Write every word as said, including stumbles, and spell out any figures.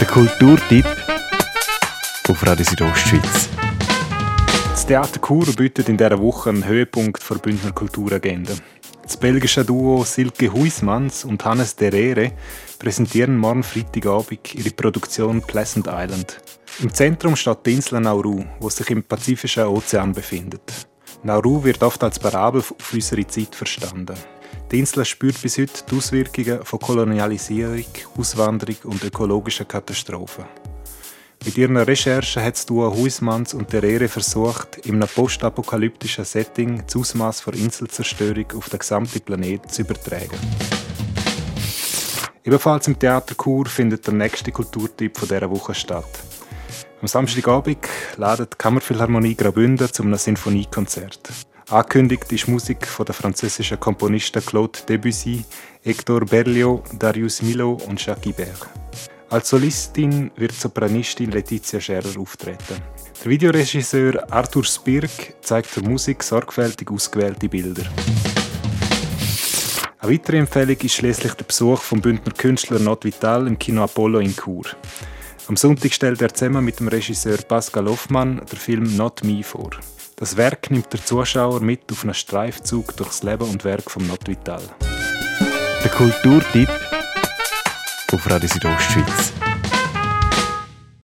Der Kulturtipp auf Radio Südostschweiz. Das Theater Chur bietet in dieser Woche einen Höhepunkt der Bündner Kulturagenda. Das belgische Duo Silke Huismans und Hannes Derere präsentieren morgen Freitagabend ihre Produktion Pleasant Island. Im Zentrum steht die Insel Nauru, die sich im Pazifischen Ozean befindet. Nauru wird oft als Parabel auf unsere Zeit verstanden. Die Insel spürt bis heute die Auswirkungen von Kolonialisierung, Auswanderung und ökologischen Katastrophen. Mit ihren Recherchen hat das Duo Huismans und Derere versucht, in einem postapokalyptischen Setting das Ausmaß der Inselzerstörung auf den gesamten Planeten zu übertragen. Ebenfalls im Theater Chur findet der nächste Kulturtipp dieser Woche statt. Am Samstagabend ladet die Kammerphilharmonie Graubünden zu einem Sinfoniekonzert. Angekündigt ist Musik von den französischen Komponisten Claude Debussy, Hector Berlioz, Darius Milhaud und Jacques Ibert. Als Solistin wird Sopranistin Letizia Scherer auftreten. Der Videoregisseur Arthur Spirk zeigt der Musik sorgfältig ausgewählte Bilder. Eine weitere Empfehlung ist schließlich der Besuch vom Bündner Künstler Not Vital im Kino Apollo in Chur. Am Sonntag stellt er zusammen mit dem Regisseur Pascal Hoffmann den Film Not Me vor. Das Werk nimmt der Zuschauer mit auf einen Streifzug durchs Leben und Werk von Not Vital. Der Kulturtipp auf Radio Südostschweiz.